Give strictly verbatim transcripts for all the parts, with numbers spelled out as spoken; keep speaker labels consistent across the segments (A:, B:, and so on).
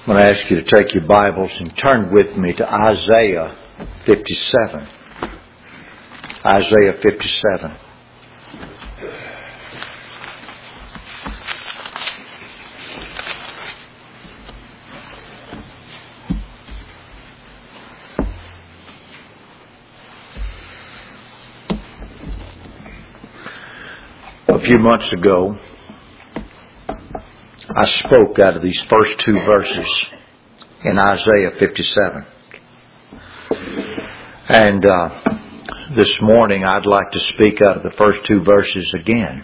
A: I'm going to ask you to take your Bibles and turn with me to Isaiah fifty-seven. Isaiah fifty-seven. A few months ago, I spoke out of these first two verses in Isaiah fifty-seven. And uh, this morning I'd like to speak out of the first two verses again.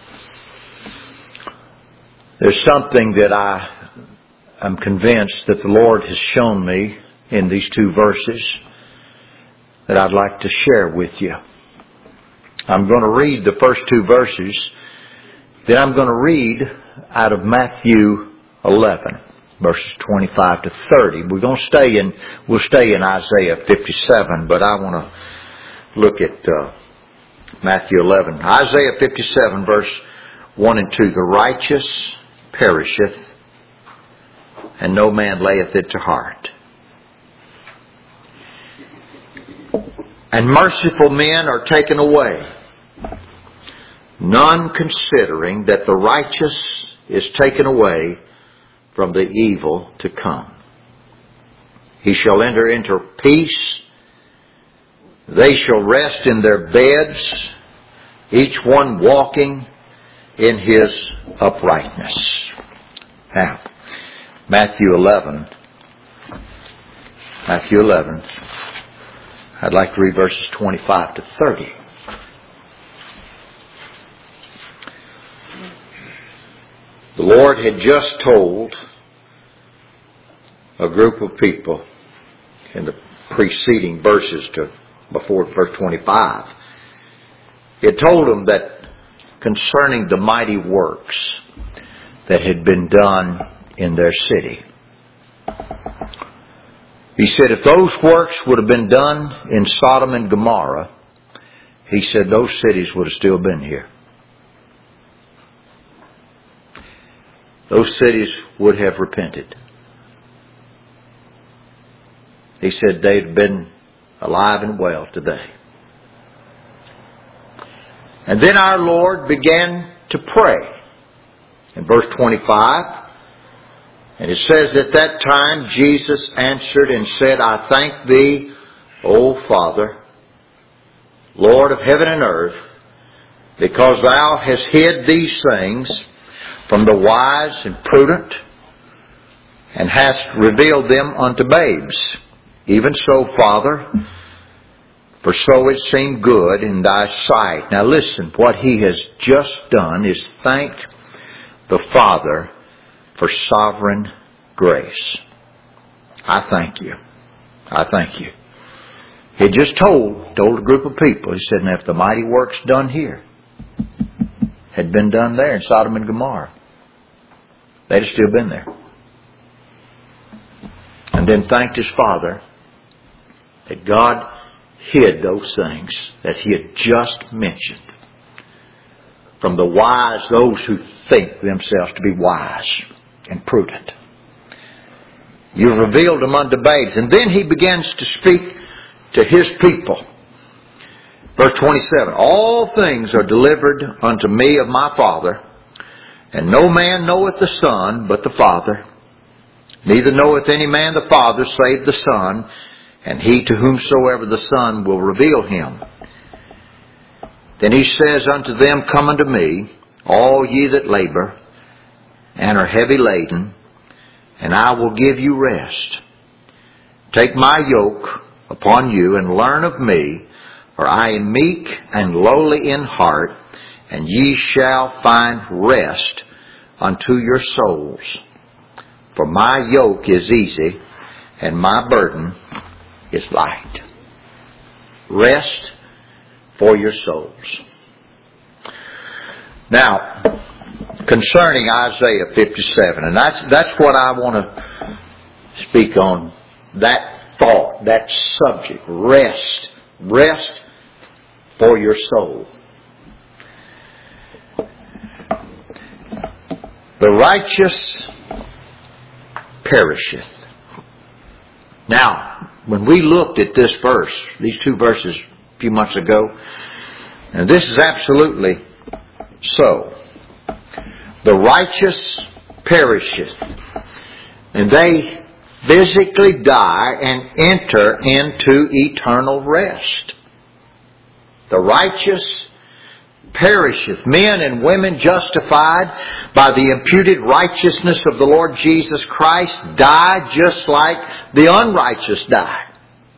A: There's something that I am convinced that the Lord has shown me in these two verses that I'd like to share with you. I'm going to read the first two verses, then I'm going to read out of Matthew eleven, verses twenty-five to thirty. We're going to stay in, we'll stay in Isaiah fifty-seven, but I want to look at uh, Matthew eleven. Isaiah fifty-seven, verse one and two. The righteous perisheth, and no man layeth it to heart. And merciful men are taken away, none considering that the righteous is taken away from the evil to come. He shall enter into peace. They shall rest in their beds, each one walking in his uprightness. Now, Matthew eleven. Matthew eleven. I'd like to read verses twenty-five to thirty. The Lord had just told a group of people in the preceding verses to before verse twenty-five. He had told them that concerning the mighty works that had been done in their city. He said if those works would have been done in Sodom and Gomorrah, he said those cities would have still been here. Those cities would have repented. He said they'd been alive and well today. And then our Lord began to pray. In verse twenty-five, and it says, at that time Jesus answered and said, I thank thee, O Father, Lord of heaven and earth, because thou hast hid these things from the wise and prudent, and hast revealed them unto babes. Even so, Father, for so it seemed good in thy sight. Now listen, what he has just done is thanked the Father for sovereign grace. I thank you. I thank you. He just told, told a group of people, he said, now if the mighty works done here had been done there in Sodom and Gomorrah, they'd have still been there. And then thanked his Father that God hid those things that he had just mentioned from the wise, those who think themselves to be wise and prudent. You revealed them unto babes. And then he begins to speak to his people. Verse twenty-seven, all things are delivered unto me of my Father, and no man knoweth the Son but the Father, neither knoweth any man the Father save the Son, and he to whomsoever the Son will reveal him. Then he says unto them, come unto me, all ye that labor and are heavy laden, and I will give you rest. Take my yoke upon you and learn of me, for I am meek and lowly in heart, and ye shall find rest unto your souls. For my yoke is easy, and my burden is light. Rest for your souls. Now, concerning Isaiah fifty-seven, and that's that's what I want to speak on, that thought, that subject, rest. Rest for your soul. The righteous perisheth. Now, when we looked at this verse, these two verses a few months ago, and this is absolutely so. The righteous perisheth, and they physically die and enter into eternal rest. The righteous perisheth. Men and women justified by the imputed righteousness of the Lord Jesus Christ die just like the unrighteous die.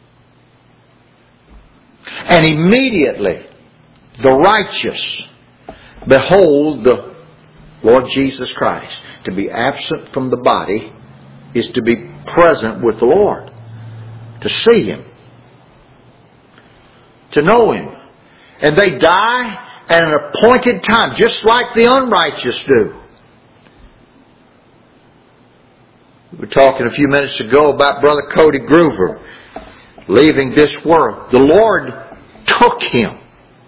A: And immediately the righteous behold the Lord Jesus Christ. To be absent from the body is to be present with the Lord. To see Him. To know Him. And they die at an appointed time, just like the unrighteous do. We were talking a few minutes ago about Brother Cody Groover leaving this world. The Lord took him.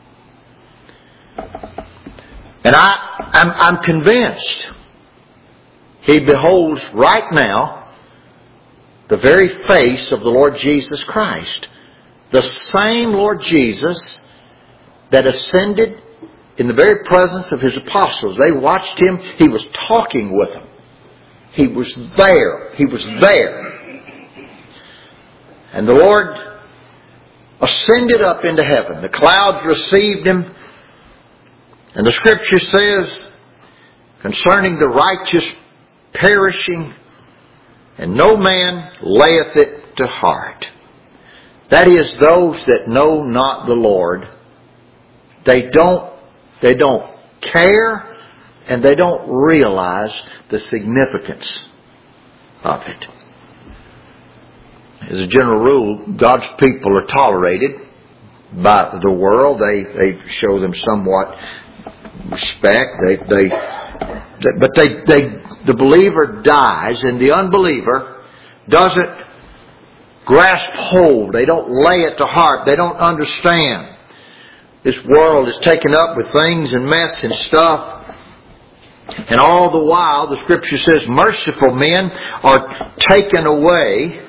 A: And I, I'm, I'm convinced he beholds right now the very face of the Lord Jesus Christ. The same Lord Jesus that ascended in the very presence of His apostles. They watched Him. He was talking with them. He was there. He was there. And the Lord ascended up into heaven. The clouds received Him. And the Scripture says concerning the righteous perishing, and no man layeth it to heart. That is, those that know not the Lord, they don't They don't care, and they don't realize the significance of it. As a general rule, God's people are tolerated by the world. They they show them somewhat respect. They they, but they they the believer dies, and the unbeliever doesn't grasp hold. They don't lay it to heart. They don't understand. This world is taken up with things and mess and stuff. And all the while, the Scripture says, merciful men are taken away.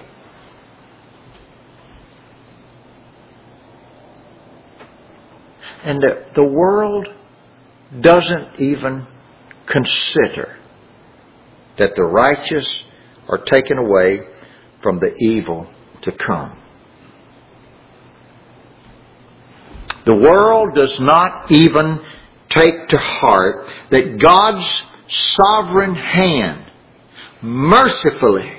A: And the, the world doesn't even consider that the righteous are taken away from the evil to come. The world does not even take to heart that God's sovereign hand mercifully,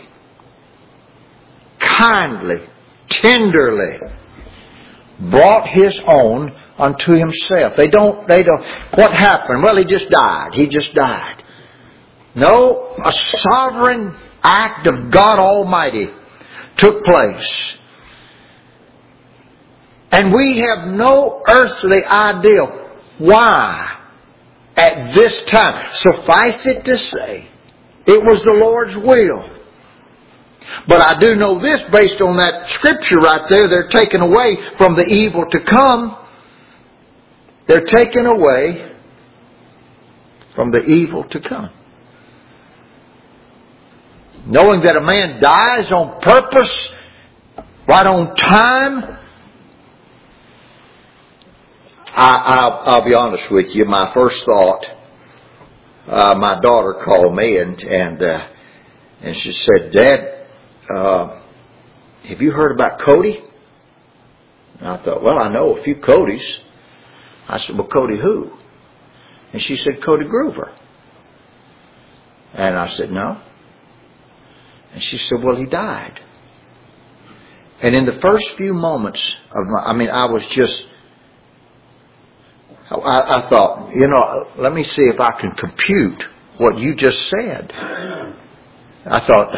A: kindly, tenderly brought His own unto Himself. They don't, they don't, what happened? Well, He just died. He just died. No, a sovereign act of God Almighty took place. And we have no earthly idea why at this time. Suffice it to say, it was the Lord's will. But I do know this based on that Scripture right there. They're taken away from the evil to come. They're taken away from the evil to come. Knowing that a man dies on purpose, right on time. I, I'll, I'll be honest with you. My first thought, uh, my daughter called me and and uh, and she said, "Dad, uh, have you heard about Cody?" And I thought, well, I know a few Codys. I said, "Well, Cody who?" And she said, "Cody Groover." And I said, "No." And she said, "Well, he died." And in the first few moments of my, I mean, I was just. I, I thought, you know, let me see if I can compute what you just said. I thought,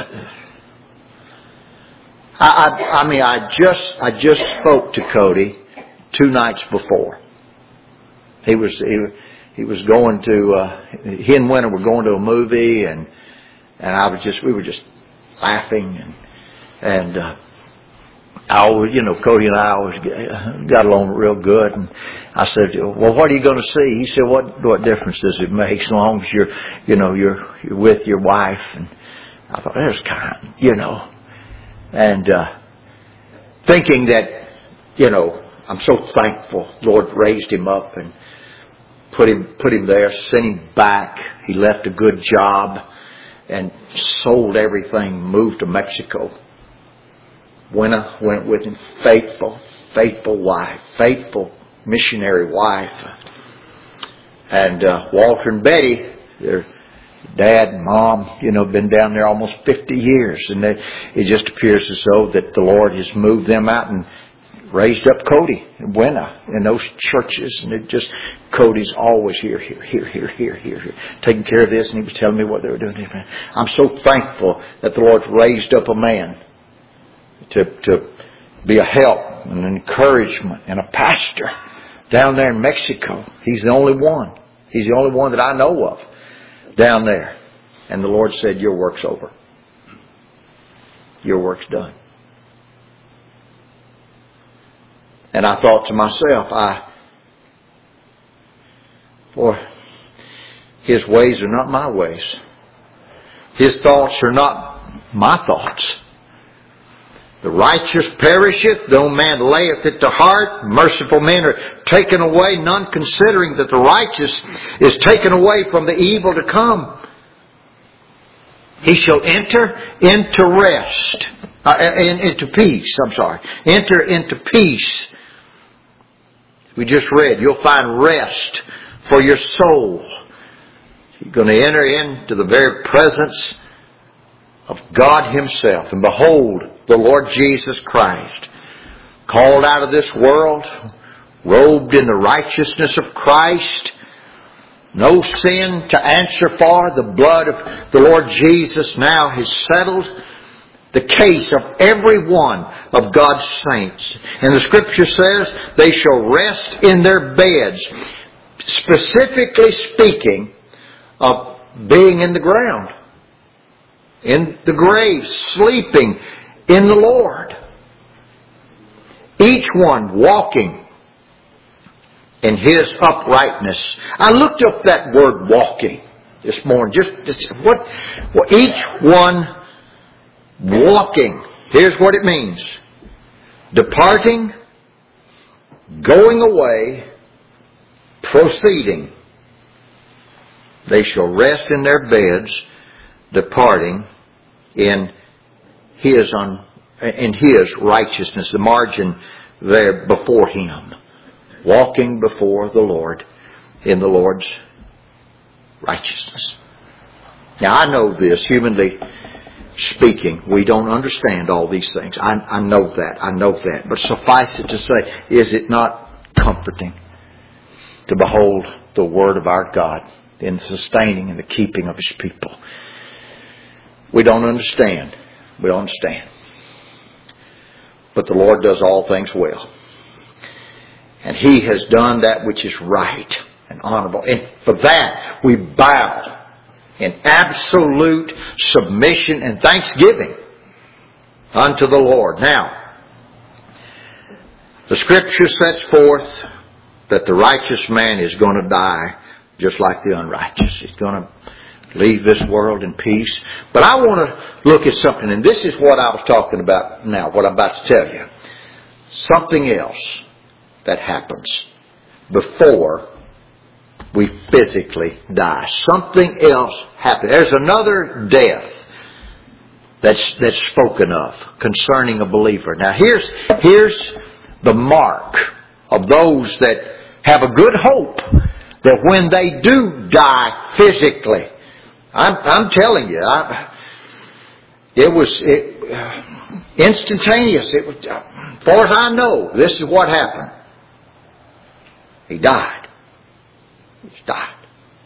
A: I, I, I mean, I just, I just spoke to Cody two nights before. He was, he, he was going to, uh, he and Winter were going to a movie, and and I was just, we were just laughing, and and. Uh, I always, you know, Cody and I always got along real good. And I said, "Well, what are you going to see?" He said, "What what difference does it make as long as you're, you know, you're you're with your wife?" And I thought, there's kind, you know. And uh, thinking that, you know, I'm so thankful Lord raised him up and put him put him there, sent him back. He left a good job and sold everything, moved to Mexico. Winna went with him, faithful, faithful wife, faithful missionary wife. And uh, Walter and Betty, their dad and mom, you know, been down there almost fifty years. And they, it just appears as though that the Lord has moved them out and raised up Cody and Winna in those churches. And it just, Cody's always here, here, here, here, here, here, here, taking care of this. And he was telling me what they were doing. I'm so thankful that the Lord raised up a man to, to be a help and an encouragement and a pastor down there in Mexico. He's the only one. He's the only one that I know of down there. And the Lord said, your work's over. Your work's done. And I thought to myself, I, boy, His ways are not my ways. His thoughts are not my thoughts. The righteous perisheth, though man layeth it to heart. Merciful men are taken away, none considering that the righteous is taken away from the evil to come. He shall enter into rest, uh, into peace, I'm sorry. Enter into peace. We just read, you'll find rest for your soul. You're going to enter into the very presence of God Himself. And behold, the Lord Jesus Christ, called out of this world, robed in the righteousness of Christ, no sin to answer for. The blood of the Lord Jesus now has settled the case of every one of God's saints. And the Scripture says they shall rest in their beds, specifically speaking of being in the ground, in the grave, sleeping in the Lord. Each one walking in His uprightness. I looked up that word walking this morning. Just, just what, what each one walking. Here's what it means. Departing, going away, proceeding. They shall rest in their beds, departing in His un, in His righteousness. The margin there before Him. Walking before the Lord in the Lord's righteousness. Now I know this, humanly speaking, we don't understand all these things. I, I know that. I know that. But suffice it to say, is it not comforting to behold the Word of our God in the sustaining and the keeping of His people? We don't understand. We don't understand. But the Lord does all things well. And He has done that which is right and honorable. And for that, we bow in absolute submission and thanksgiving unto the Lord. Now, the Scripture sets forth that the righteous man is going to die just like the unrighteous. He's going to leave this world in peace. But I want to look at something, and this is what I was talking about now, what I'm about to tell you. Something else that happens before we physically die. Something else happens. There's another death that's that's spoken of concerning a believer. Now here's here's the mark of those that have a good hope that when they do die physically, I'm I'm telling you, I, it was it, instantaneous. It was, as far as I know, this is what happened. He died. He died.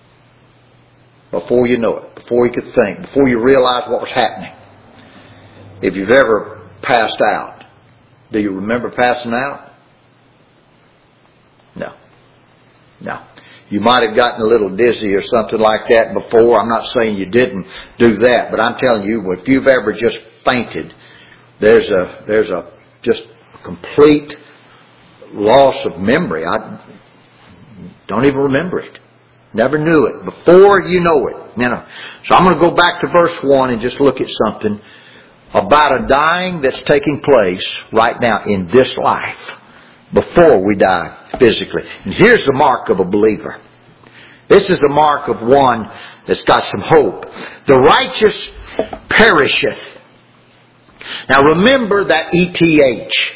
A: Before you know it, before you could think, before you realize what was happening. If you've ever passed out, do you remember passing out? No. No. You might have gotten a little dizzy or something like that before. I'm not saying you didn't do that, but I'm telling you, if you've ever just fainted, there's a there's a just a complete loss of memory. I don't even remember it. Never knew it. Before you know it. You know. So I'm going to go back to verse one and just look at something about a dying that's taking place right now in this life before we die physically. And here's the mark of a believer. This is the mark of one that's got some hope. The righteous perisheth. Now remember that E T H.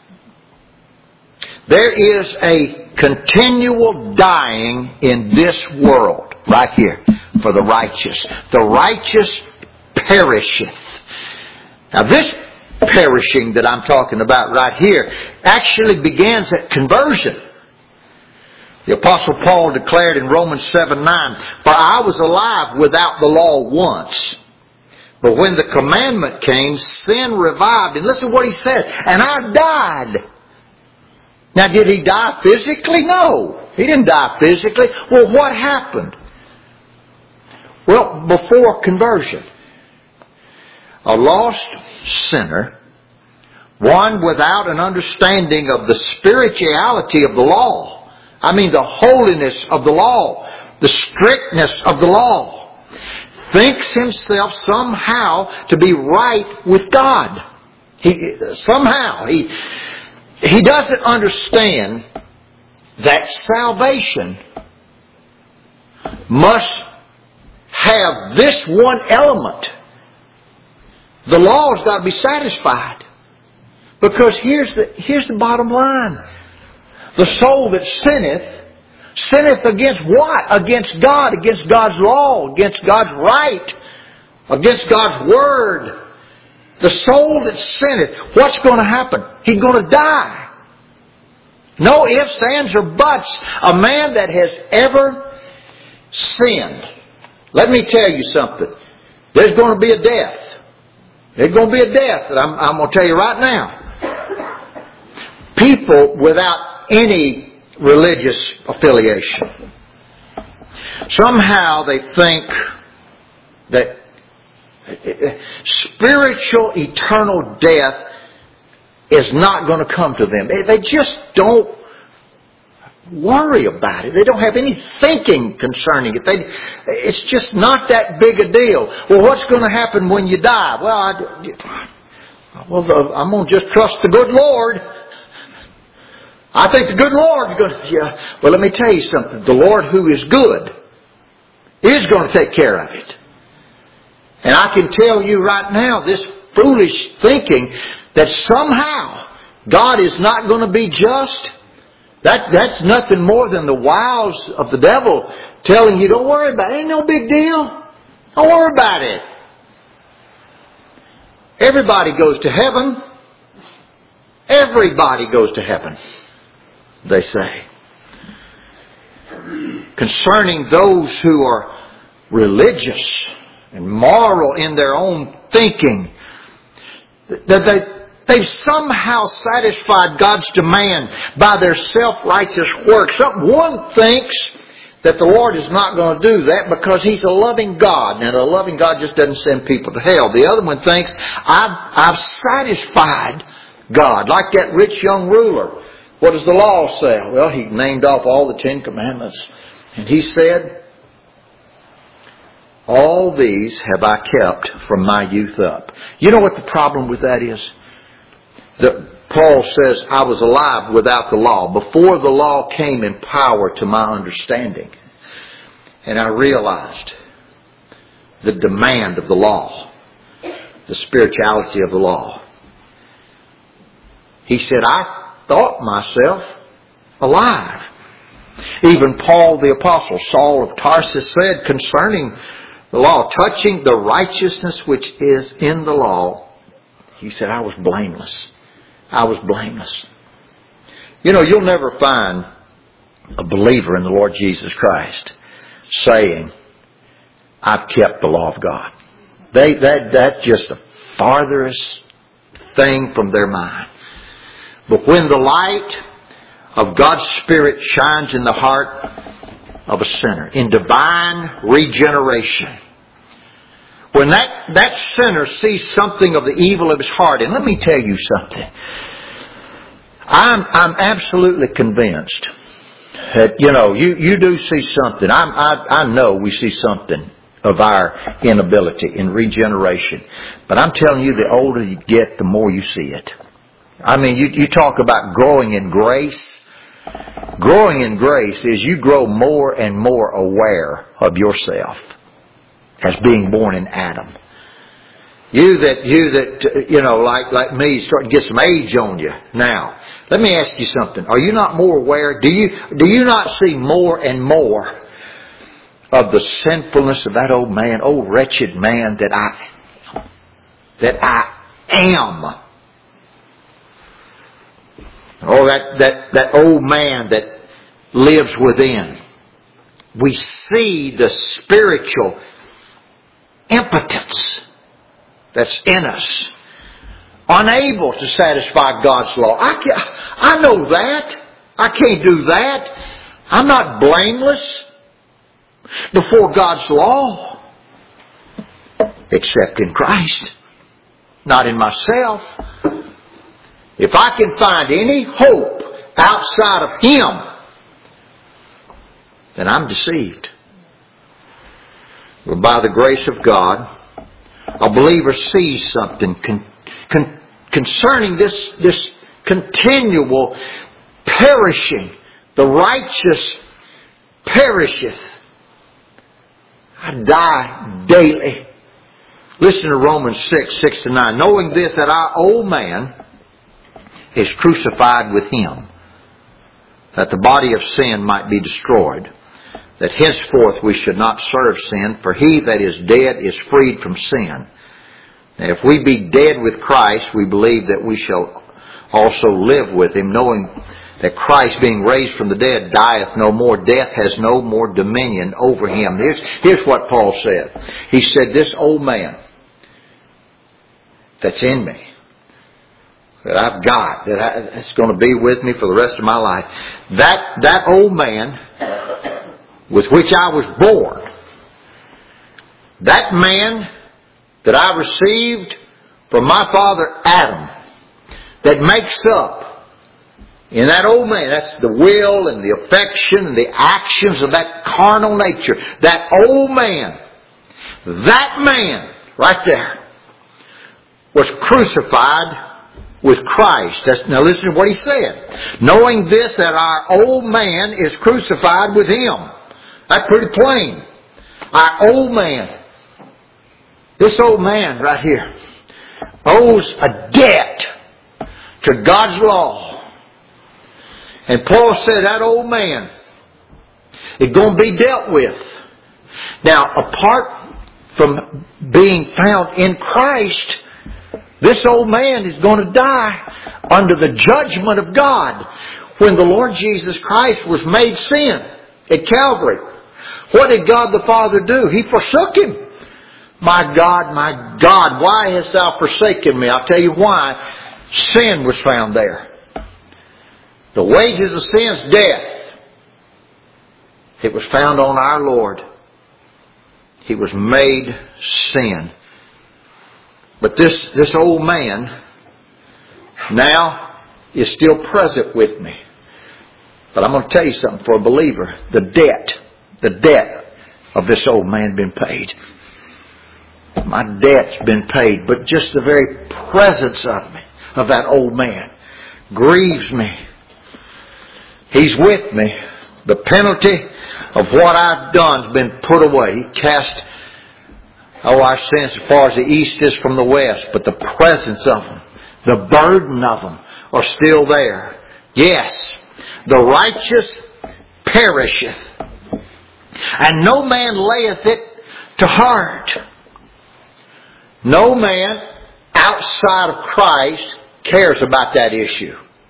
A: There is a continual dying in this world right here for the righteous. The righteous perisheth. Now this perishing that I'm talking about right here actually begins at conversion. The Apostle Paul declared in Romans seven nine, "For I was alive without the law once. But when the commandment came, sin revived." And listen to what he said. "And I died." Now did he die physically? No. He didn't die physically. Well, what happened? Well, before conversion, a lost sinner, one without an understanding of the spirituality of the law, I mean the holiness of the law, the strictness of the law, thinks himself somehow to be right with God. He somehow he he doesn't understand that salvation must have this one element. The law has got to be satisfied. Because here's the here's the bottom line. The soul that sinneth, sinneth against what? Against God, against God's law, against God's right, against God's word. The soul that sinneth, what's going to happen? He's going to die. No ifs, ands, or buts. A man that has ever sinned. Let me tell you something. There's going to be a death. There's going to be a death that I'm, I'm going to tell you right now. People without any religious affiliation, somehow they think that spiritual eternal death is not going to come to them. They just don't worry about it. They don't have any thinking concerning it. They, it's just not that big a deal. Well, what's going to happen when you die? Well, I, well, I'm going to just trust the good Lord. I think the good Lord is going to... Yeah. Well, let me tell you something. The Lord who is good is going to take care of it. And I can tell you right now, this foolish thinking that somehow God is not going to be just, that, that's nothing more than the wiles of the devil telling you, don't worry about it. Ain't no big deal. Don't worry about it. Everybody goes to heaven. Everybody goes to heaven, they say. Concerning those who are religious and moral in their own thinking, that they, they've somehow satisfied God's demand by their self-righteous works. One thinks that the Lord is not going to do that because He's a loving God. And a loving God just doesn't send people to hell. The other one thinks, I've, I've satisfied God. Like that rich young ruler. What does the law say? Well, he named off all the Ten Commandments. And he said, all these have I kept from my youth up. You know what the problem with that is? That Paul says, I was alive without the law. Before the law came in power to my understanding. And I realized the demand of the law. The spirituality of the law. He said, I thought myself alive. Even Paul the Apostle, Saul of Tarsus, said concerning the law, touching the righteousness which is in the law, he said, I was blameless. I was blameless. You know, you'll never find a believer in the Lord Jesus Christ saying, I've kept the law of God. They, that, that's just the farthest thing from their mind. But when the light of God's Spirit shines in the heart of a sinner, in divine regeneration, when that, that sinner sees something of the evil of his heart, and let me tell you something. I'm, I'm absolutely convinced that, you know, you, you do see something. I, I, I know we see something of our inability in regeneration. But I'm telling you, the older you get, the more you see it. I mean, you, you talk about growing in grace. Growing in grace is you grow more and more aware of yourself as being born in Adam. You that, you that, you know, like, like me, starting to get some age on you now. Let me ask you something. Are you not more aware? Do you, do you not see more and more of the sinfulness of that old man, old wretched man that I, that I am? Oh, that, that, that old man that lives within. We see the spiritual impotence that's in us, unable to satisfy God's law. I can't, I know that. I can't do that. I'm not blameless before God's law, except in Christ, not in myself. If I can find any hope outside of Him, then I'm deceived. But by the grace of God, a believer sees something con, con, concerning this, this continual perishing. The righteous perisheth. I die daily. Listen to Romans six, six to nine. Knowing this, that our old man is crucified with Him, that the body of sin might be destroyed, that henceforth we should not serve sin, for he that is dead is freed from sin. Now, if we be dead with Christ, we believe that we shall also live with Him, knowing that Christ, being raised from the dead, dieth no more. Death has no more dominion over Him. Here's, here's what Paul said. He said, this old man that's in me, that I've got, that I, that's going to be with me for the rest of my life, that, that old man with which I was born, that man that I received from my father Adam, that makes up in that old man, that's the will and the affection and the actions of that carnal nature, that old man, that man right there was crucified with Christ. That's, now listen to what he said. Knowing this, that our old man is crucified with Him. That's pretty plain. Our old man. This old man right here owes a debt to God's law. And Paul said that old man is going to be dealt with. Now, apart from being found in Christ, this old man is going to die under the judgment of God. When the Lord Jesus Christ was made sin at Calvary, what did God the Father do? He forsook Him. My God, my God, why hast Thou forsaken me? I'll tell you why. Sin was found there. The wages of sin is death. It was found on our Lord. He was made sin. But this, this old man now is still present with me. But I'm going to tell you something. For a believer, the debt, the debt of this old man been paid. My debt's been paid. But just the very presence of me, of that old man, grieves me. He's with me. The penalty of what I've done has been put away. He cast Oh, our sins as far as the east is from the west. But the presence of them, the burden of them are still there. Yes, the righteous perisheth, and no man layeth it to heart. No man outside of Christ cares about that issue.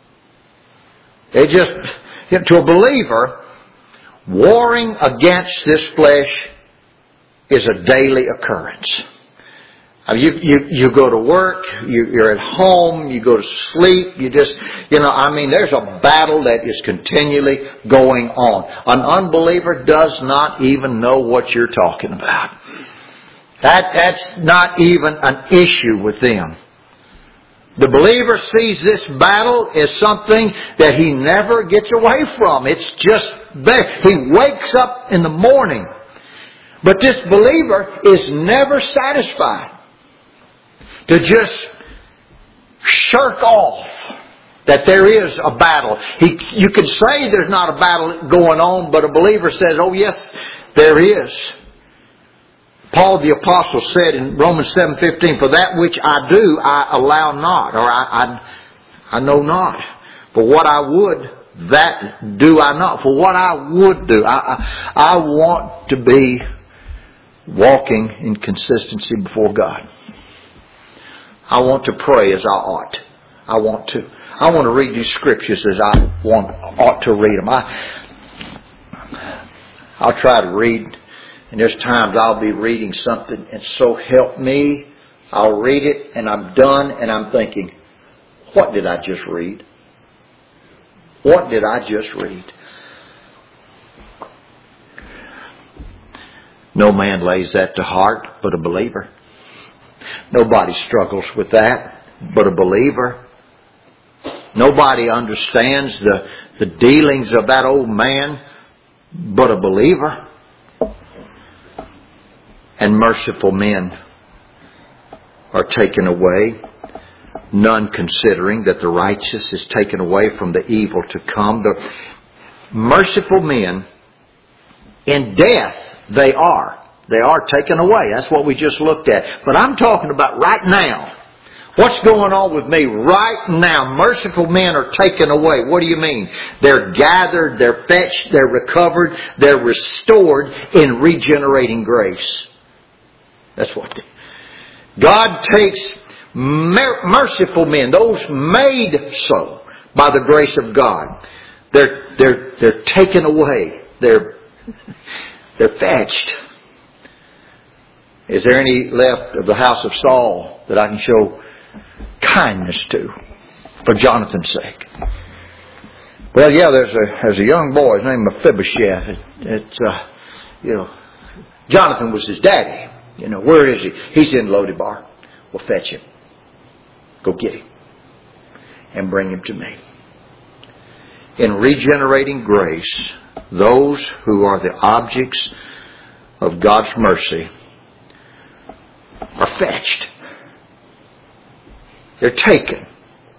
A: They just, you know, to a believer, warring against this flesh is a daily occurrence. I mean, you, you, you go to work, you, you're at home, you go to sleep, you just, you know, I mean, there's a battle that is continually going on. An unbeliever does not even know what you're talking about. That, that's not even an issue with them. The believer sees this battle as something that he never gets away from. It's just there. He wakes up in the morning. But this believer is never satisfied to just shirk off that there is a battle. He, you could say there's not a battle going on, but a believer says, oh yes, there is. Paul the Apostle said in Romans seven fifteen, for that which I do, I allow not, or I, I, I know not. For what I would, that do I not. For what I would do, I, I, I want to be walking in consistency before God. I want to pray as I ought. I want to. I want to read these scriptures as I want ought to read them. I, I'll try to read. And there's times I'll be reading something and so help me, I'll read it and I'm done and I'm thinking, what did I just read? What did I just read? No man lays that to heart but a believer. Nobody struggles with that but a believer. Nobody understands the, the dealings of that old man but a believer. And merciful men are taken away, none considering that the righteous is taken away from the evil to come. The merciful men, in death, they are. They are taken away. That's what we just looked at. But I'm talking about right now. What's going on with me right now? Merciful men are taken away. What do you mean? They're gathered, they're fetched, they're recovered, they're restored in regenerating grace. That's what they, God takes mer- merciful men, those made so by the grace of God. They're they're they're taken away. They're they're fetched. Is there any left of the house of Saul that I can show kindness to for Jonathan's sake? Well, yeah, there's a there's a young boy. His name is Mephibosheth. It, it's uh, you know, Jonathan was his daddy. You know, where is he? He's in Lodebar. We'll fetch him. Go get him. And bring him to me. In regenerating grace, those who are the objects of God's mercy are fetched. They're taken.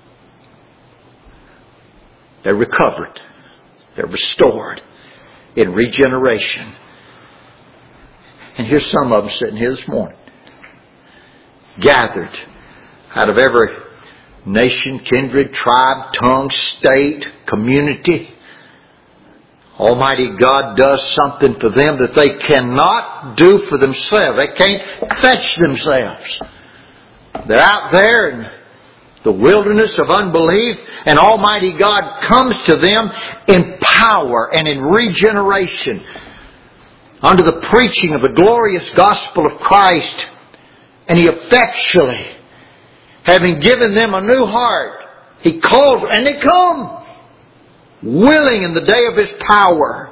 A: They're recovered. They're restored in regeneration. And here's some of them sitting here this morning. Gathered out of every nation, kindred, tribe, tongue, state, community. Almighty God does something for them that they cannot do for themselves. They can't fetch themselves. They're out there in the wilderness of unbelief, and Almighty God comes to them in power and in regeneration under the preaching of the glorious gospel of Christ. And He effectually, having given them a new heart, He calls, and they come, willing in the day of His power,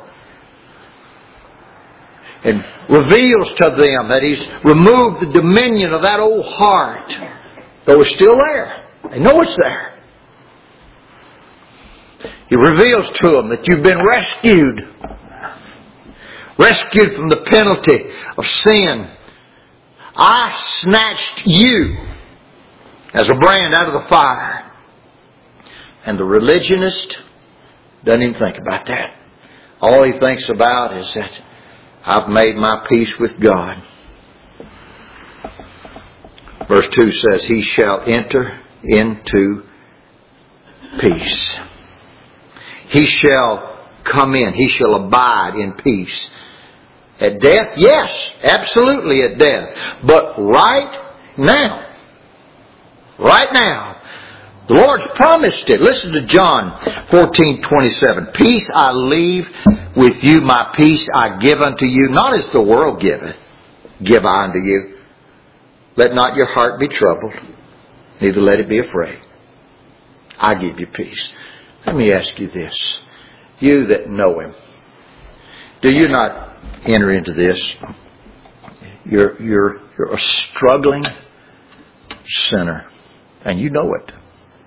A: and reveals to them that He's removed the dominion of that old heart, though it's still there. They know it's there. He reveals to them that you've been rescued. Rescued from the penalty of sin. I snatched you as a brand out of the fire. And the religionist doesn't even think about that. All he thinks about is that I've made my peace with God. Verse two says, He shall enter into peace. He shall come in. He shall abide in peace. At death? Yes, absolutely at death. But right now, right now, the Lord's promised it. Listen to John fourteen twenty-seven. Peace I leave with you, my peace I give unto you. Not as the world giveth, give I unto you. Let not your heart be troubled, neither let it be afraid. I give you peace. Let me ask you this. You that know Him, do you not enter into this? You're, you're, you're a struggling sinner. And you know it.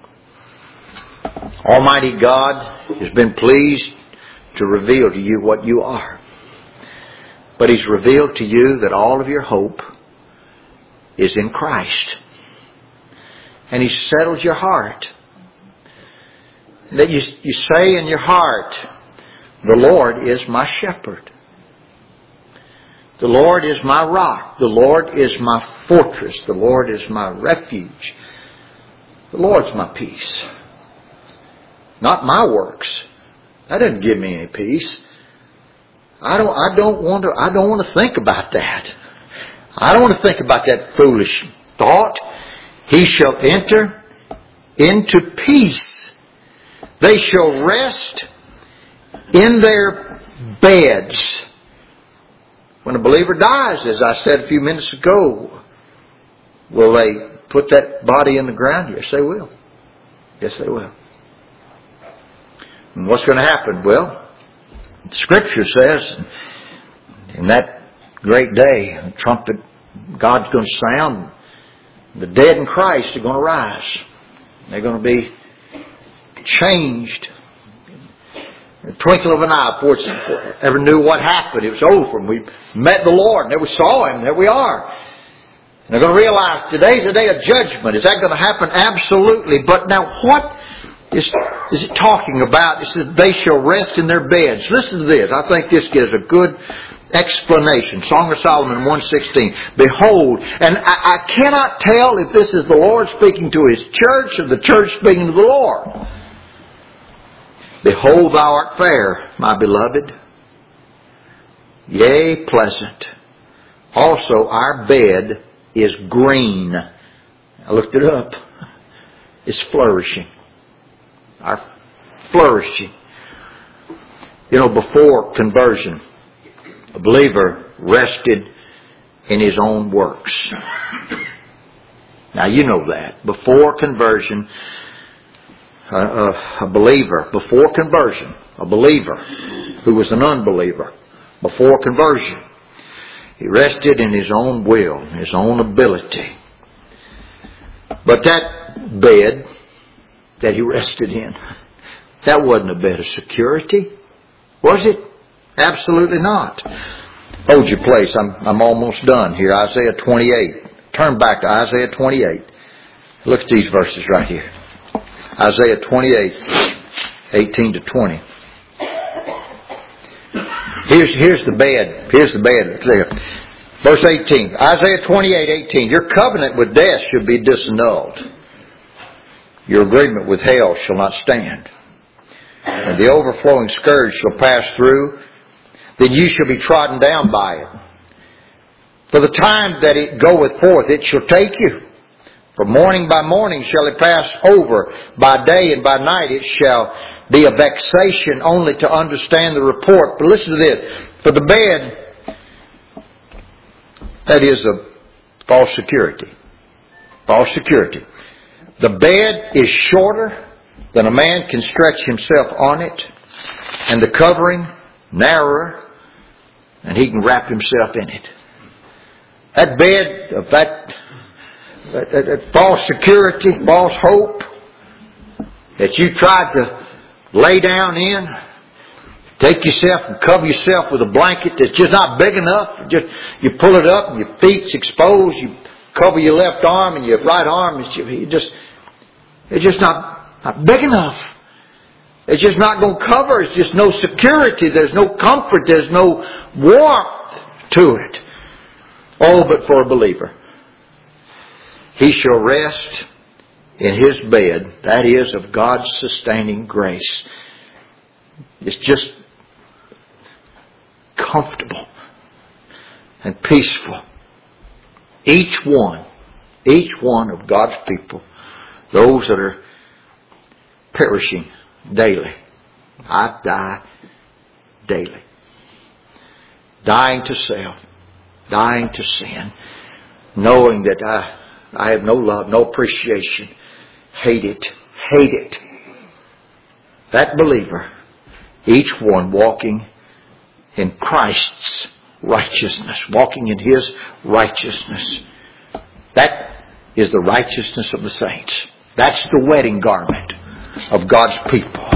A: Almighty God has been pleased to reveal to you what you are. But He's revealed to you that all of your hope is in Christ. And He settles your heart. That you, you say in your heart, the Lord is my shepherd. The Lord is my rock. The Lord is my fortress. The Lord is my refuge. The Lord's my peace. Not my works. That doesn't give me any peace. I don't, I don't want to, I don't want to think about that. I don't want to think about that foolish thought. He shall enter into peace. They shall rest in their beds. When a believer dies, as I said a few minutes ago, will they put that body in the ground? Yes, they will. Yes, they will. And what's going to happen? Well, the Scripture says, in that great day, a trumpet, God's going to sound. The dead in Christ are going to rise. They're going to be changed. In the twinkle of an eye, before it's ever knew what happened, it was over. We met the Lord, and there we saw Him. There we are. And they're going to realize today's a day of judgment. Is that going to happen? Absolutely. But now, what is, is it talking about? It says they shall rest in their beds. Listen to this. I think this gives a good explanation. Song of Solomon one sixteen. Behold, and I, I cannot tell if this is the Lord speaking to His church or the church speaking to the Lord. Behold, thou art fair, my beloved, yea, pleasant. Also, our bed is green. I looked it up. It's flourishing. Our flourishing. You know, before conversion, a believer rested in his own works. Now, you know that. Before conversion, Uh, uh, a believer, before conversion, a believer who was an unbeliever, before conversion, he rested in his own will, his own ability. But that bed that he rested in, that wasn't a bed of security, was it? Absolutely not. Hold your place. I'm, I'm almost done here. Isaiah twenty-eight. Turn back to Isaiah twenty-eight. Look at these verses right here. Isaiah twenty-eight, eighteen to twenty. Here's, here's the bed. Here's the bed. There. Verse eighteen. Isaiah twenty-eight, eighteen. Your covenant with death should be disannulled. Your agreement with hell shall not stand. And the overflowing scourge shall pass through. Then you shall be trodden down by it. For the time that it goeth forth, it shall take you. For morning by morning shall it pass over. By day and by night it shall be a vexation only to understand the report. But listen to this. For the bed, that is a false security. False security. The bed is shorter than a man can stretch himself on it. And the covering narrower than he can wrap himself in it. That bed of that... That, that, that false security, false hope that you tried to lay down in, take yourself and cover yourself with a blanket that's just not big enough. Just you pull it up and your feet's exposed. You cover your left arm and your right arm is you just it's just not not big enough. It's just not going to cover. It's just no security. There's no comfort. There's no warmth to it. Oh, but for a believer. He shall rest in his bed, that is, of God's sustaining grace. It's just comfortable and peaceful. Each one, each one of God's people, those that are perishing daily. I die daily. Dying to self, dying to sin, knowing that I I have no love, no appreciation. Hate it. Hate it. That believer, each one walking in Christ's righteousness, walking in His righteousness. That is the righteousness of the saints. That's the wedding garment of God's people.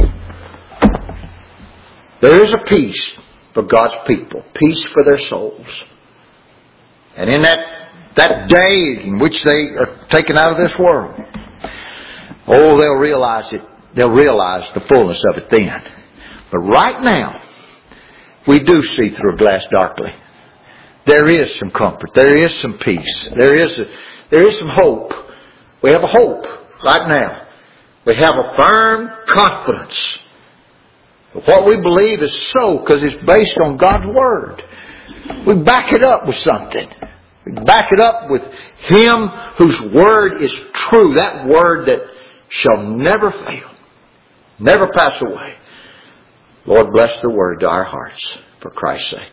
A: There is a peace for God's people. Peace for their souls. And in that, that day in which they are taken out of this world, oh, they'll realize it. They'll realize the fullness of it then. But right now, we do see through a glass darkly. There is some comfort. There is some peace. There is a, there is some hope. We have a hope right now. We have a firm confidence. What we believe is so because it's based on God's Word. We back it up with something. We back it up with Him whose Word is true. That Word that shall never fail. Never pass away. Lord, bless the Word to our hearts for Christ's sake.